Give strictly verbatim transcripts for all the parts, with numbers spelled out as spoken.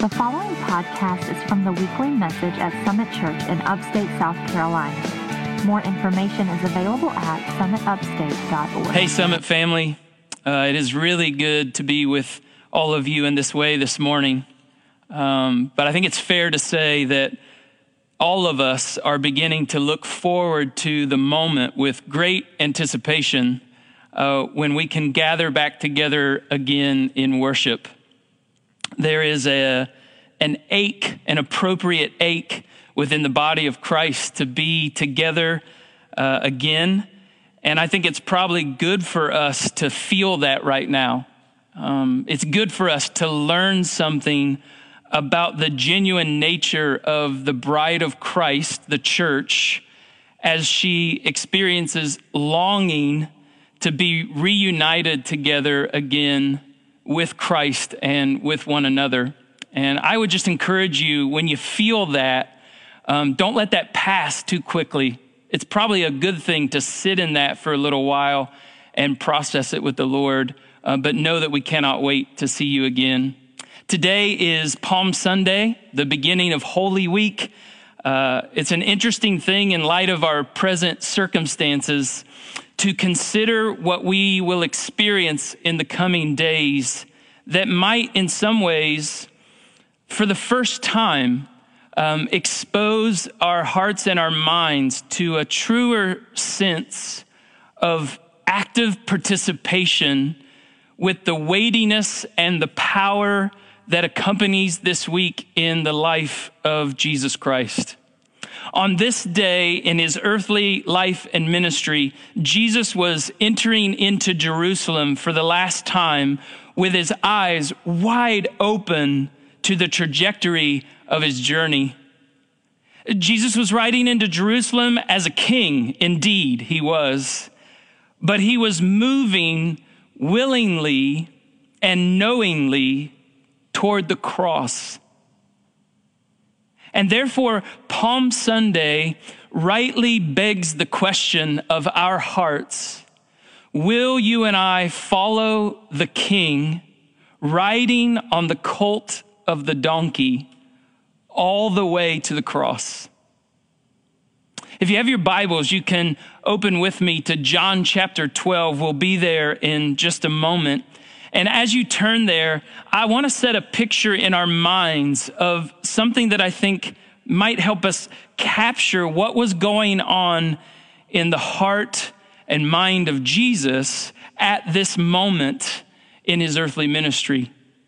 The following podcast is from the weekly message at Summit Church in upstate South Carolina. More information is available at summit upstate dot org. Hey, Summit family. Uh, it is really good to be with all of you in this way this morning. Um, but I think it's fair to say that all of us are beginning to look forward to the moment with great anticipation uh, when we can gather back together again in worship. There is a an ache, an appropriate ache within the body of Christ to be together uh, again. And I think it's probably good for us to feel that right now. Um, it's good for us to learn something about the genuine nature of the bride of Christ, the church, as she experiences longing to be reunited together again with Christ and with one another. And I would just encourage you, when you feel that, um, don't let that pass too quickly. It's probably a good thing to sit in that for a little while and process it with the Lord, uh, but know that we cannot wait to see you again. Today is Palm Sunday, the beginning of Holy Week. Uh, it's an interesting thing in light of our present circumstances to consider what we will experience in the coming days that might, in some ways, for the first time, um, expose our hearts and our minds to a truer sense of active participation with the weightiness and the power that accompanies this week in the life of Jesus Christ. On this day in his earthly life and ministry, Jesus was entering into Jerusalem for the last time with his eyes wide open to the trajectory of his journey. Jesus was riding into Jerusalem as a king, indeed he was, but he was moving willingly and knowingly toward the cross. And therefore, Palm Sunday rightly begs the question of our hearts: will you and I follow the King riding on the colt of the donkey all the way to the cross? If you have your Bibles, you can open with me to John chapter twelve. We'll be there in just a moment. And as you turn there, I want to set a picture in our minds of something that I think might help us capture what was going on in the heart and mind of Jesus at this moment in his earthly ministry.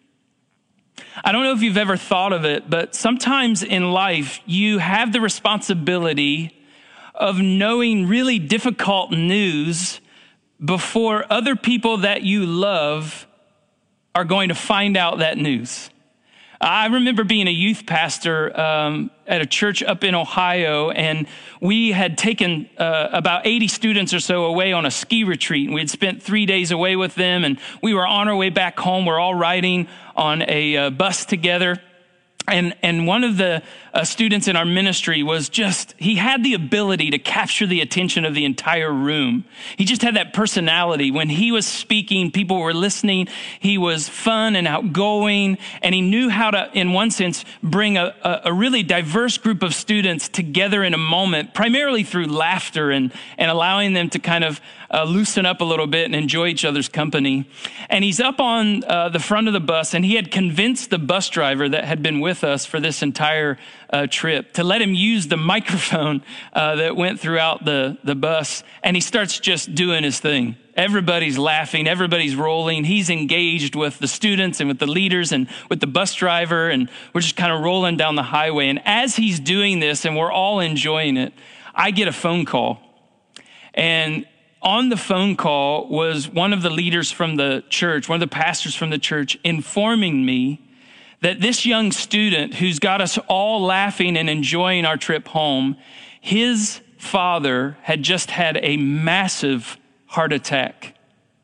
I don't know if you've ever thought of it, but sometimes in life, you have the responsibility of knowing really difficult news before other people that you love are going to find out that news. I remember being a youth pastor um, at a church up in Ohio, and we had taken uh, about eighty students or so away on a ski retreat. We had spent three days away with them, and we were on our way back home. We're all riding on a uh, bus together. And and one of the uh, students in our ministry was just, he had the ability to capture the attention of the entire room. He just had that personality. When he was speaking, people were listening. He was fun and outgoing, and he knew how to, in one sense, bring a, a, a really diverse group of students together in a moment, primarily through laughter and, and allowing them to kind of Uh, loosen up a little bit and enjoy each other's company. And he's up on uh, the front of the bus, and he had convinced the bus driver that had been with us for this entire uh, trip to let him use the microphone uh, that went throughout the, the bus. And he starts just doing his thing. Everybody's laughing, everybody's rolling. He's engaged with the students and with the leaders and with the bus driver, and we're just kind of rolling down the highway. And as he's doing this and we're all enjoying it, I get a phone call. And on the phone call was one of the leaders from the church, one of the pastors from the church, informing me that this young student who's got us all laughing and enjoying our trip home, his father had just had a massive heart attack.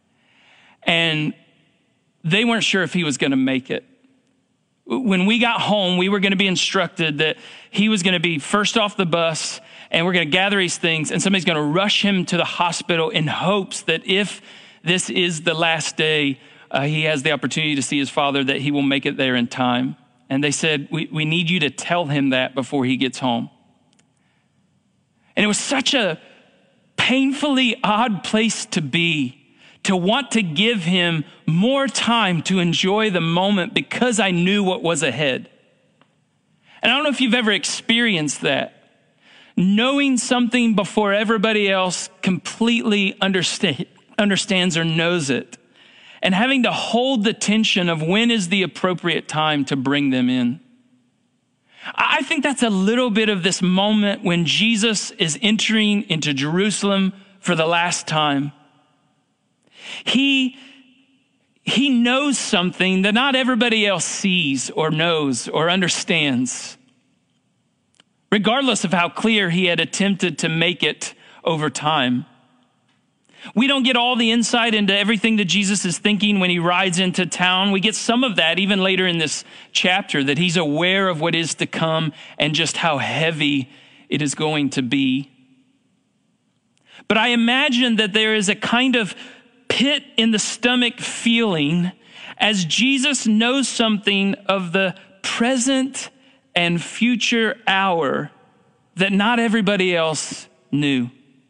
And they weren't sure if he was going to make it. When we got home, we were going to be instructed that he was going to be first off the bus, and we're going to gather these things, and somebody's going to rush him to the hospital in hopes that if this is the last day, uh, he has the opportunity to see his father, that he will make it there in time. And they said, we, we need you to tell him that before he gets home. And it was such a painfully odd place to be, to want to give him more time to enjoy the moment because I knew what was ahead. And I don't know if you've ever experienced that. Knowing something before everybody else completely understand, understands or knows it. And having to hold the tension of when is the appropriate time to bring them in. I think that's a little bit of this moment when Jesus is entering into Jerusalem for the last time. He, he knows something that not everybody else sees or knows or understands, regardless of how clear he had attempted to make it over time. We don't get all the insight into everything that Jesus is thinking when he rides into town. We get some of that even later in this chapter, that he's aware of what is to come and just how heavy it is going to be. But I imagine that there is a kind of pit in the stomach feeling as Jesus knows something of the present and future hour that not everybody else knew.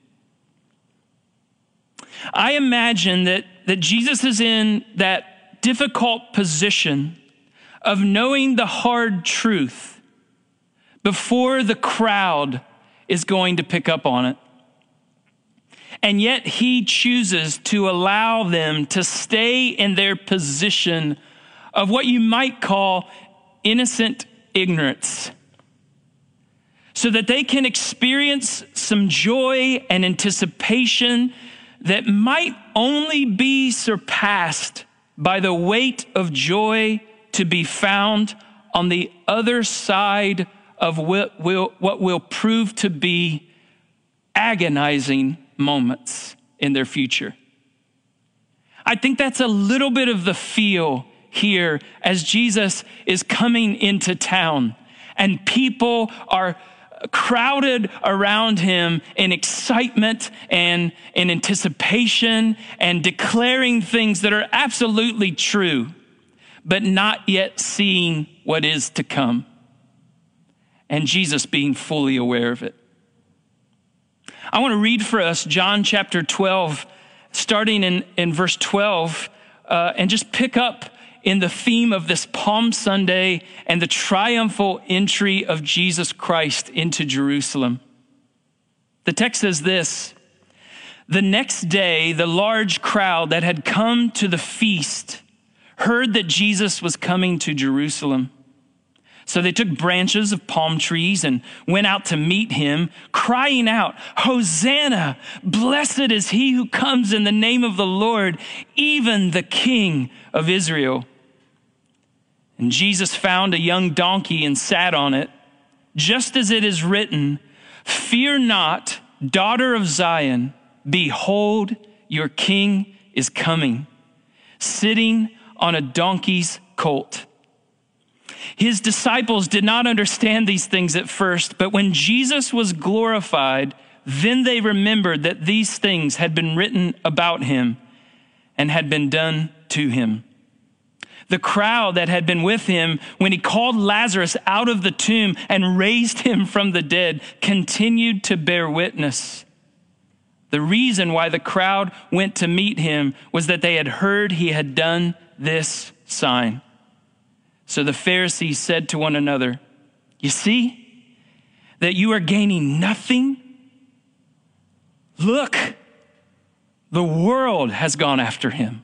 I imagine that, that Jesus is in that difficult position of knowing the hard truth before the crowd is going to pick up on it. And yet he chooses to allow them to stay in their position of what you might call innocent ignorance, so that they can experience some joy and anticipation that might only be surpassed by the weight of joy to be found on the other side of what will, what will prove to be agonizing moments in their future. I think that's a little bit of the feel here as Jesus is coming into town and people are crowded around him in excitement and in anticipation and declaring things that are absolutely true, but not yet seeing what is to come. And Jesus being fully aware of it. I want to read for us John chapter twelve, starting in, in verse twelve, uh, and just pick up in the theme of this Palm Sunday and the triumphal entry of Jesus Christ into Jerusalem. The text says this: the next day, the large crowd that had come to the feast heard that Jesus was coming to Jerusalem. So they took branches of palm trees and went out to meet him, crying out, "Hosanna! Blessed is he who comes in the name of the Lord, even the King of Israel." And Jesus found a young donkey and sat on it, just as it is written, "Fear not, daughter of Zion, behold, your king is coming, sitting on a donkey's colt." His disciples did not understand these things at first, but when Jesus was glorified, then they remembered that these things had been written about him and had been done to him. The crowd that had been with him when he called Lazarus out of the tomb and raised him from the dead continued to bear witness. The reason why the crowd went to meet him was that they had heard he had done this sign. So the Pharisees said to one another, "You see that you are gaining nothing? Look, the world has gone after him."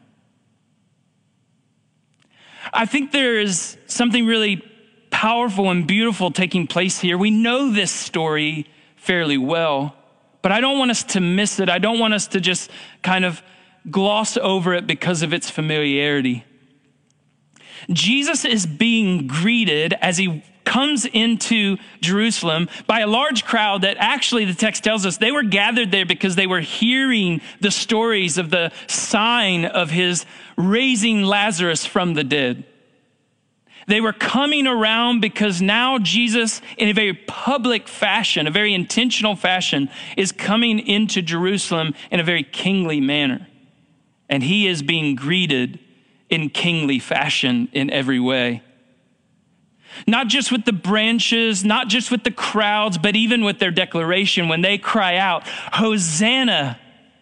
I think there is something really powerful and beautiful taking place here. We know this story fairly well, but I don't want us to miss it. I don't want us to just kind of gloss over it because of its familiarity. Jesus is being greeted as he comes into Jerusalem by a large crowd that actually, the text tells us, they were gathered there because they were hearing the stories of the sign of his raising Lazarus from the dead. They were coming around because now Jesus, in a very public fashion, a very intentional fashion, is coming into Jerusalem in a very kingly manner. And he is being greeted in kingly fashion in every way. Not just with the branches, not just with the crowds, but even with their declaration when they cry out, Hosanna,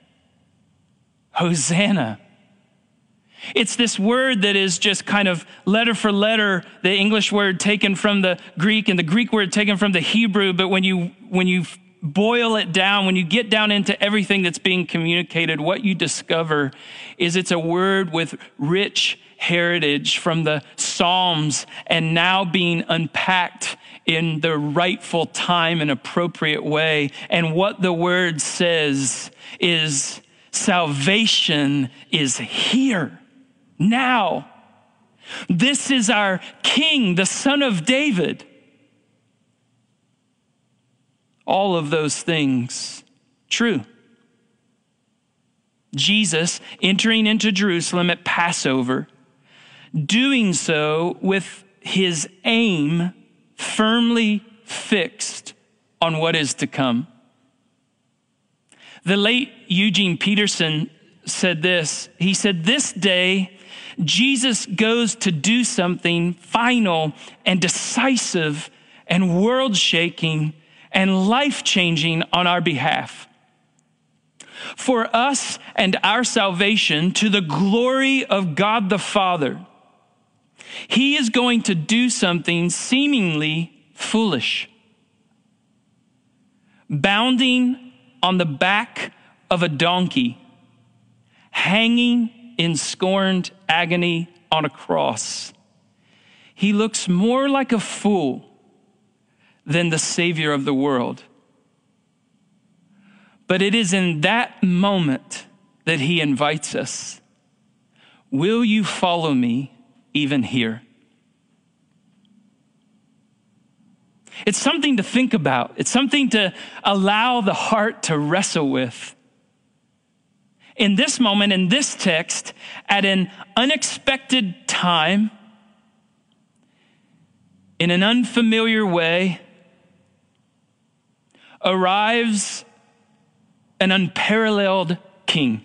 Hosanna. It's this word that is just kind of letter for letter, the English word taken from the Greek and the Greek word taken from the Hebrew. But when you when you boil it down, when you get down into everything that's being communicated, what you discover is it's a word with rich heritage from the Psalms and now being unpacked in the rightful time and appropriate way. And what the word says is salvation is here. Now, this is our King, the Son of David. All of those things true. Jesus entering into Jerusalem at Passover, doing so with his aim firmly fixed on what is to come. The late Eugene Peterson said this. He said, this day, Jesus goes to do something final and decisive and world-shaking and life-changing on our behalf. For us and our salvation, to the glory of God the Father, he is going to do something seemingly foolish. Bounding on the back of a donkey, hanging in scorned agony on a cross, he looks more like a fool than the Savior of the world. But it is in that moment that he invites us. Will you follow me even here? It's something to think about. It's something to allow the heart to wrestle with. In this moment, in this text, at an unexpected time, in an unfamiliar way, arrives an unparalleled king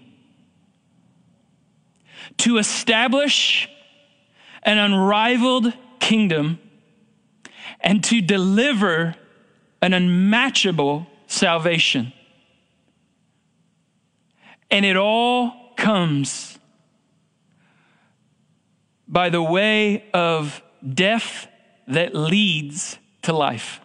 to establish an unrivaled kingdom and to deliver an unmatchable salvation. And it all comes by the way of death that leads to life.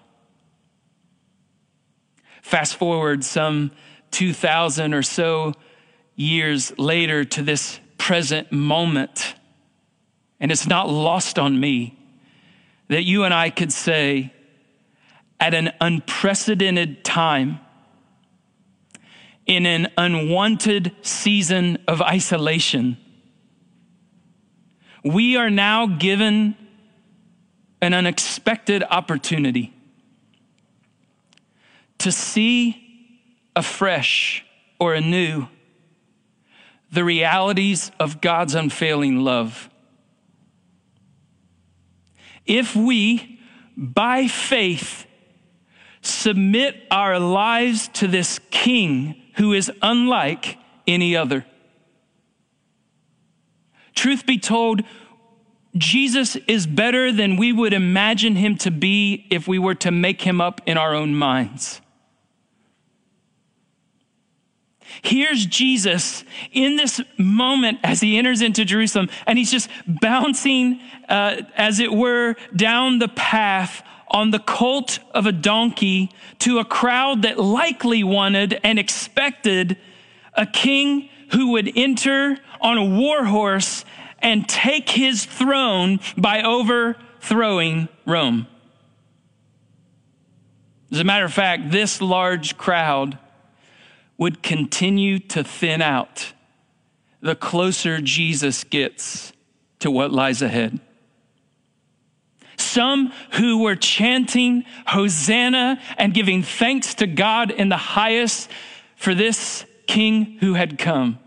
Fast forward some two thousand or so years later to this present moment, and it's not lost on me that you and I could say, at an unprecedented time, in an unwanted season of isolation, we are now given an unexpected opportunity to see afresh or anew the realities of God's unfailing love. If we, by faith, submit our lives to this King who is unlike any other. Truth be told, Jesus is better than we would imagine him to be if we were to make him up in our own minds. Here's Jesus in this moment as he enters into Jerusalem, and he's just bouncing, uh, as it were, down the path on the colt of a donkey to a crowd that likely wanted and expected a king who would enter on a war horse and take his throne by overthrowing Rome. As a matter of fact, this large crowd would continue to thin out the closer Jesus gets to what lies ahead. Some who were chanting Hosanna and giving thanks to God in the highest for this king who had come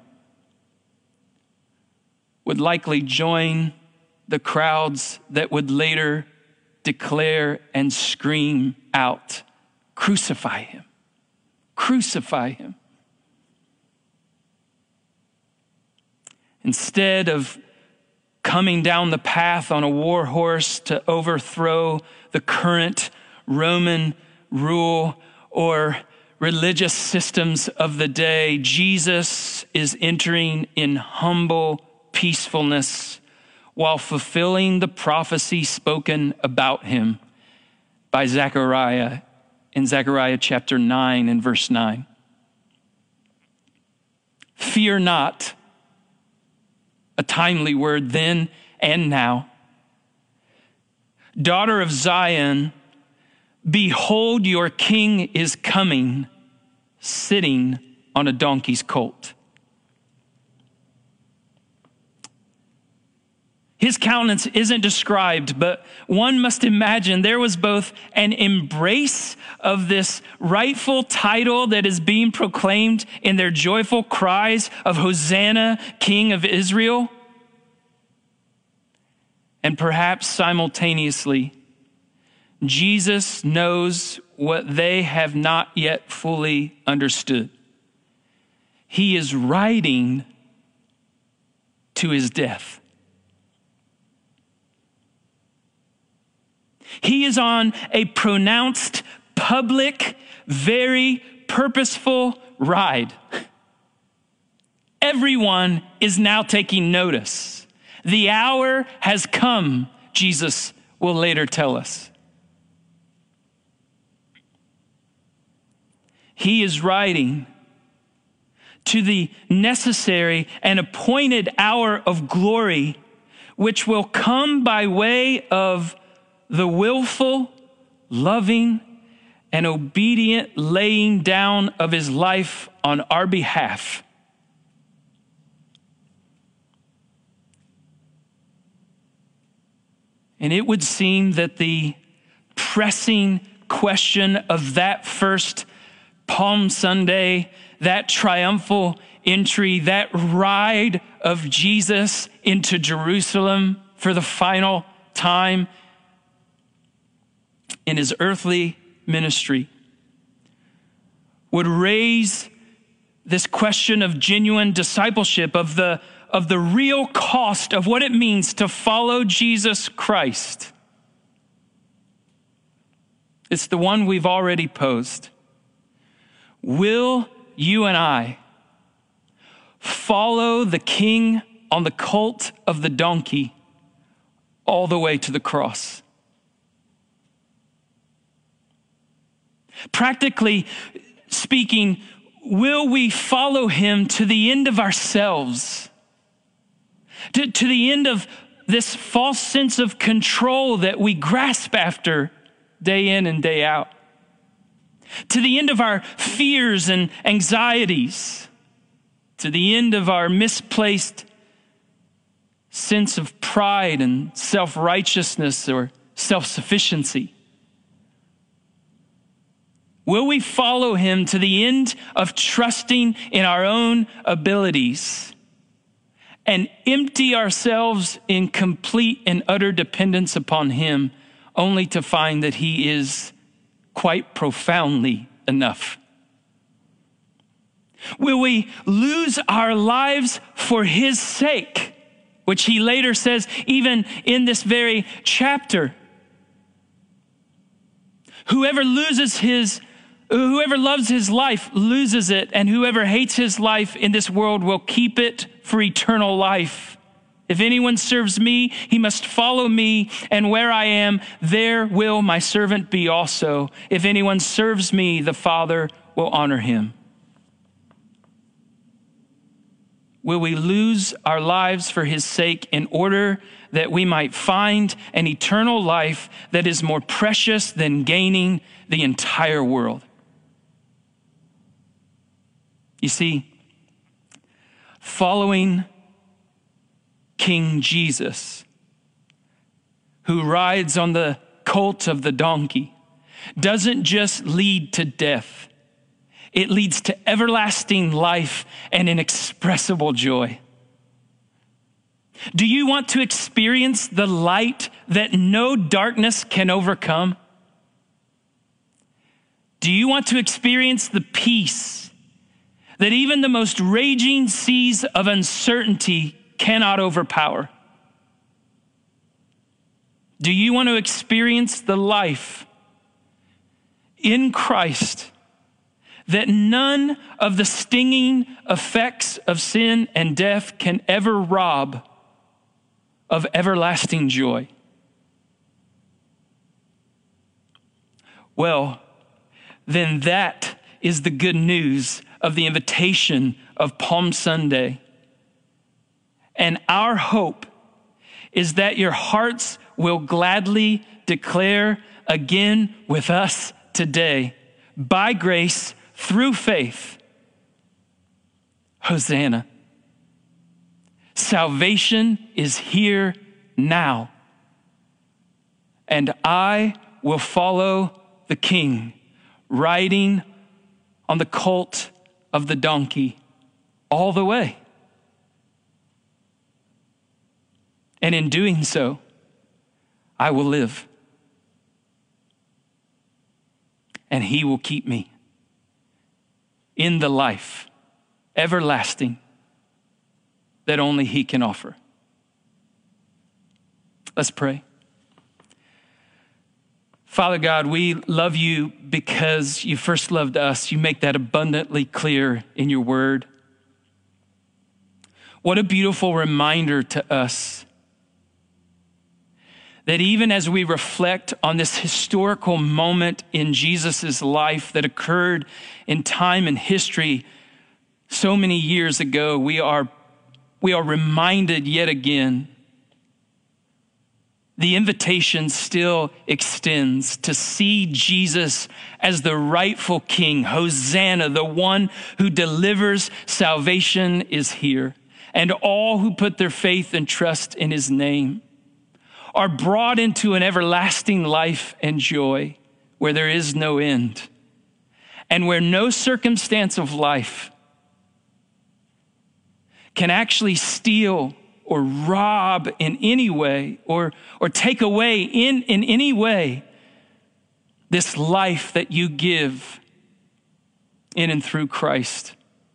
would likely join the crowds that would later declare and scream out, "Crucify him, crucify him." Instead of coming down the path on a war horse to overthrow the current Roman rule or religious systems of the day. Jesus is entering in humble peacefulness while fulfilling the prophecy spoken about him by Zechariah in Zechariah chapter nine and verse nine. Fear not, a timely word then and now. Daughter of Zion, behold, your king is coming, sitting on a donkey's colt. His countenance isn't described, but one must imagine there was both an embrace of this rightful title that is being proclaimed in their joyful cries of Hosanna, King of Israel, and perhaps simultaneously, Jesus knows what they have not yet fully understood. He is riding to his death. He is on a pronounced, public, very purposeful ride. Everyone is now taking notice. The hour has come, Jesus will later tell us. He is riding to the necessary and appointed hour of glory, which will come by way of the willful, loving, and obedient laying down of his life on our behalf. And it would seem that the pressing question of that first Palm Sunday, that triumphal entry, that ride of Jesus into Jerusalem for the final time in his earthly ministry, would raise this question of genuine discipleship, of the, of the real cost of what it means to follow Jesus Christ. It's the one we've already posed. Will you and I follow the King on the colt of the donkey all the way to the cross? Practically speaking, will we follow him to the end of ourselves, to, to the end of this false sense of control that we grasp after day in and day out, to the end of our fears and anxieties, to the end of our misplaced sense of pride and self-righteousness or self-sufficiency? Will we follow him to the end of trusting in our own abilities and empty ourselves in complete and utter dependence upon him, only to find that he is quite profoundly enough? Will we lose our lives for his sake, which he later says even in this very chapter? Whoever loses his Whoever loves his life loses it, and whoever hates his life in this world will keep it for eternal life. If anyone serves me, he must follow me, and where I am, there will my servant be also. If anyone serves me, the Father will honor him. Will we lose our lives for his sake in order that we might find an eternal life that is more precious than gaining the entire world? You see, following King Jesus, who rides on the colt of the donkey, doesn't just lead to death. It leads to everlasting life and inexpressible joy. Do you want to experience the light that no darkness can overcome? Do you want to experience the peace that even the most raging seas of uncertainty cannot overpower? Do you want to experience the life in Christ that none of the stinging effects of sin and death can ever rob of everlasting joy? Well, then that is the good news of the invitation of Palm Sunday. And our hope is that your hearts will gladly declare again with us today, by grace, through faith, Hosanna. Salvation is here now, and I will follow the King, riding on the colt of the donkey all the way. And in doing so, I will live. And he will keep me in the life everlasting that only he can offer. Let's pray. Father God, we love you because you first loved us. You make that abundantly clear in your word. What a beautiful reminder to us that even as we reflect on this historical moment in Jesus' life that occurred in time and history so many years ago, we are, we are reminded yet again the invitation still extends to see Jesus as the rightful King. Hosanna, the one who delivers salvation, is here. And all who put their faith and trust in his name are brought into an everlasting life and joy where there is no end, and where no circumstance of life can actually steal or rob in any way, or, or take away in, in any way this life that you give in and through Christ.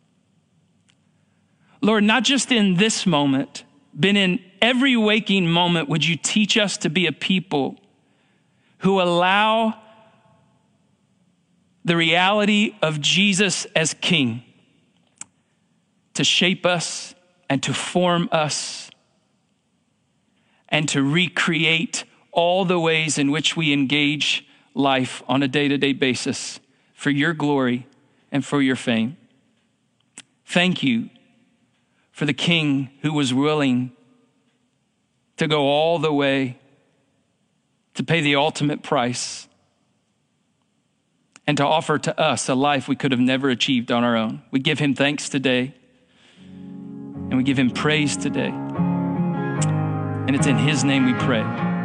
Lord, not just in this moment, but in every waking moment, would you teach us to be a people who allow the reality of Jesus as King to shape us and to form us and to recreate all the ways in which we engage life on a day-to-day basis for your glory and for your fame. Thank you for the King who was willing to go all the way to pay the ultimate price and to offer to us a life we could have never achieved on our own. We give him thanks today, and we give him praise today. And it's in his name we pray.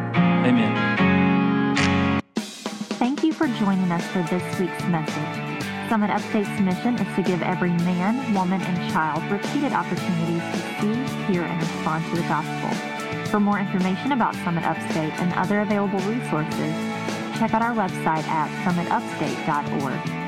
Amen. Thank you for joining us for this week's message. Summit Upstate's mission is to give every man, woman, and child repeated opportunities to see, hear, and respond to the gospel. For more information about Summit Upstate and other available resources, check out our website at summit upstate dot org.